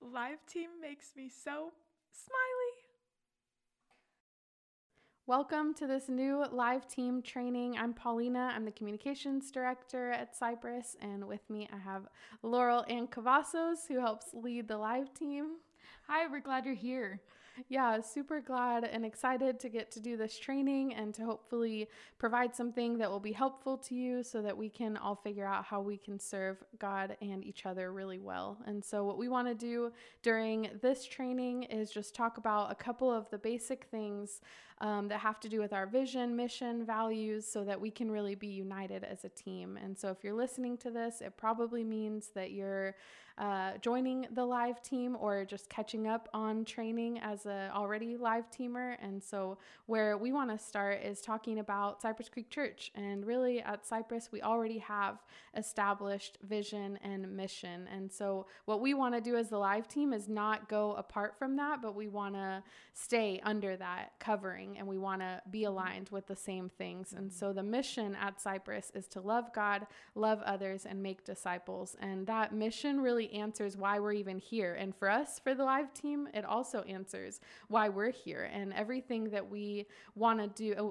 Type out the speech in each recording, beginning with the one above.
Live team makes me so smiley. Welcome to this new live team training. I'm Paulina. I'm the communications director at Cypress, and with me I have Laurel and Cavazos, who helps lead the live team. Hi, we're glad you're here. Yeah, super glad and excited to get to do this training and to hopefully provide something that will be helpful to you so that we can all figure out how we can serve God and each other really well. And so what we want to do during this training is just talk about a couple of the basic things that have to do with our vision, mission, values, so that we can really be united as a team. And so if you're listening to this, it probably means that you're joining the live team or just catching up on training as a already live teamer. And so where we want to start is talking about Cypress Creek Church. And really at Cypress, we already have established vision and mission. And so what we want to do as the live team is not go apart from that, but we want to stay under that covering and we want to be aligned with the same things. And so the mission at Cypress is to love God, love others, and make disciples. And that mission really answers why we're even here. And for us, for the live team, it also answers why we're here. And everything that we want to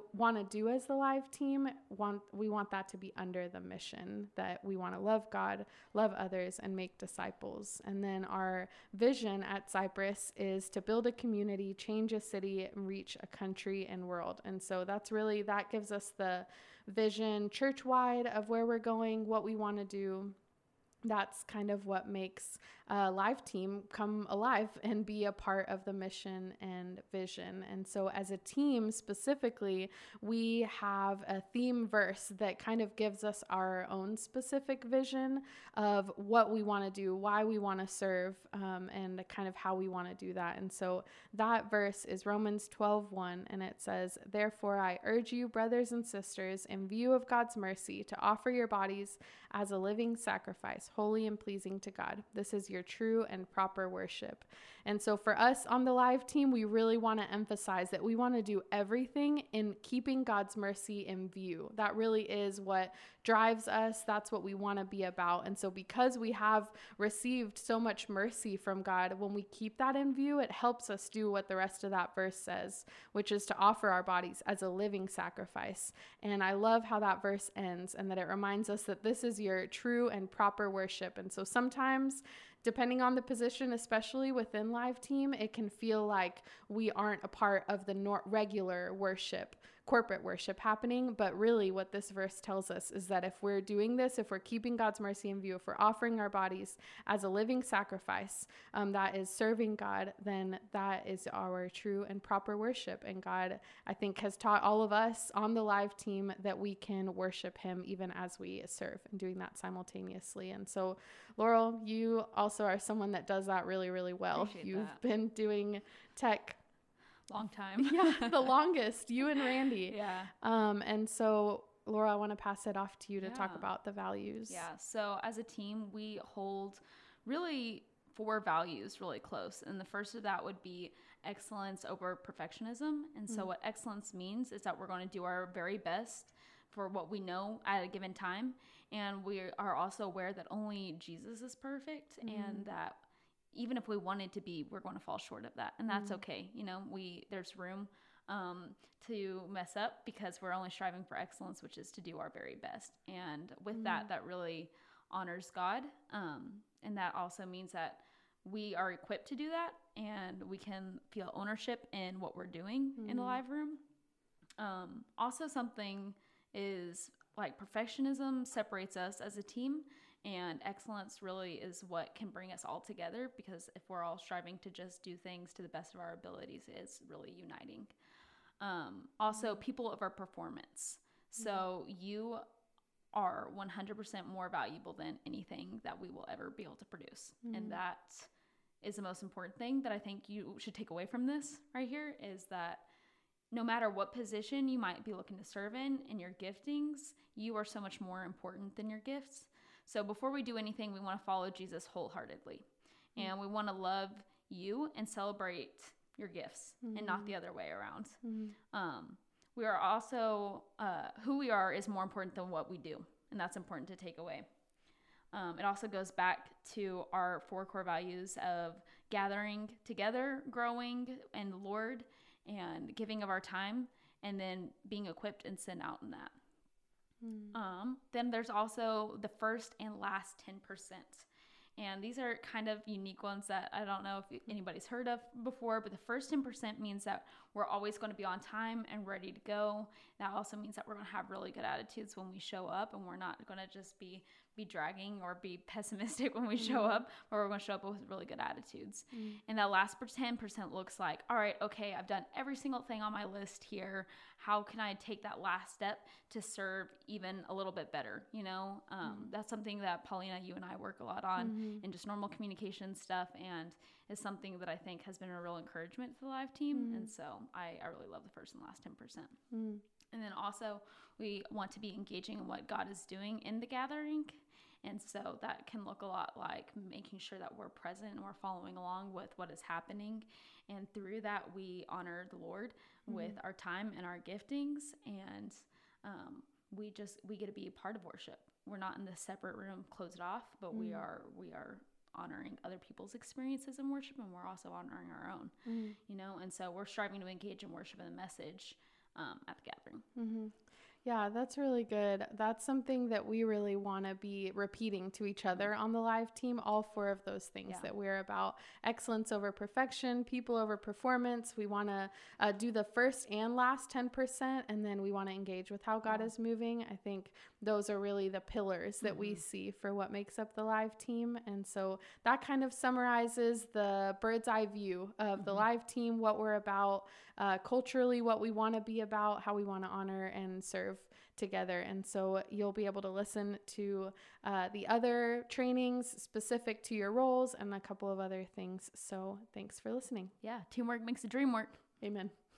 do as the live team, we want that to be under the mission, that we want to love God, love others, and make disciples. And then our vision at Cypress is to build a community, change a city, and reach a country and world. And so that gives us the vision church-wide of where we're going, what we want to do. That's kind of what makes a live team come alive and be a part of the mission and vision. And so as a team specifically, we have a theme verse that kind of gives us our own specific vision of what we want to do, why we want to serve, and kind of how we want to do that. And so that verse is Romans 12:1, and it says, "Therefore I urge you, brothers and sisters, in view of God's mercy, to offer your bodies as a living sacrifice, holy and pleasing to God. This is your true and proper worship." And so for us on the live team, we really want to emphasize that we want to do everything in keeping God's mercy in view. That really is what drives us. That's what we want to be about. And so because we have received so much mercy from God, when we keep that in view, it helps us do what the rest of that verse says, which is to offer our bodies as a living sacrifice. And I love how that verse ends and that it reminds us that this is your true and proper worship. And so sometimes, depending on the position, especially within live team, it can feel like we aren't a part of the regular worship, corporate worship happening. But really what this verse tells us is that if we're doing this, if we're keeping God's mercy in view, if we're offering our bodies as a living sacrifice, that is serving God, then that is our true and proper worship. And God, I think, has taught all of us on the live team that we can worship him even as we serve, and doing that simultaneously. And so Laurel, you also are someone that does that really, really well. You've been doing tech long time. Yeah, the longest, you and Randy. Yeah. And so Laura, I want to pass it off to you to talk about the values. Yeah. So as a team, we hold really 4 values really close. And the first of that would be excellence over perfectionism. And so what excellence means is that we're going to do our very best for what we know at a given time. And we are also aware that only Jesus is perfect and that even if we wanted to be, we're going to fall short of that. And that's okay. You know, there's room to mess up because we're only striving for excellence, which is to do our very best. And with that really honors God. And that also means that we are equipped to do that and we can feel ownership in what we're doing in the live room. Also something is like perfectionism separates us as a team, and excellence really is what can bring us all together, because if we're all striving to just do things to the best of our abilities, it's really uniting. Also people over performance. So you are 100% more valuable than anything that we will ever be able to produce. And that is the most important thing that I think you should take away from this right here, is that no matter what position you might be looking to serve in your giftings, you are so much more important than your gifts. So before we do anything, we want to follow Jesus wholeheartedly. And we want to love you and celebrate your gifts and not the other way around. We are also, who we are is more important than what we do. And that's important to take away. It also goes back to our 4 core values of gathering together, growing in the Lord, and giving of our time, and then being equipped and sent out in that. Then there's also the first and last 10%. And these are kind of unique ones that I don't know if anybody's heard of before, but the first 10% means that we're always going to be on time and ready to go. That also means that we're going to have really good attitudes when we show up, and we're not going to just be dragging or be pessimistic when we show up, but we're going to show up with really good attitudes. And that last 10% looks like, all right, okay, I've done every single thing on my list here. How can I take that last step to serve even a little bit better? You know, that's something that Paulina, you and I work a lot on in just normal communication stuff, and is something that I think has been a real encouragement to the Live team. And so I really love the first and last 10%. And then also we want to be engaging in what God is doing in the gathering. And so that can look a lot like making sure that we're present and we're following along with what is happening. And through that, we honor the Lord with our time and our giftings. And we get to be a part of worship. We're not in this separate room, closed off, but we are honoring other people's experiences in worship, and we're also honoring our own, you know? And so we're striving to engage in worship and the message at the gathering. Yeah, that's really good. That's something that we really want to be repeating to each other on the Live team, all 4 of those things that we're about: excellence over perfection, people over performance. We want to do the first and last 10%, and then we want to engage with how God is moving. I think those are really the pillars that we see for what makes up the Live team. And so that kind of summarizes the bird's eye view of the Live team, what we're about, culturally, what we want to be about, how we want to honor and serve together. And so you'll be able to listen to the other trainings specific to your roles and a couple of other things. So thanks for listening. Yeah, teamwork makes the dream work. Amen.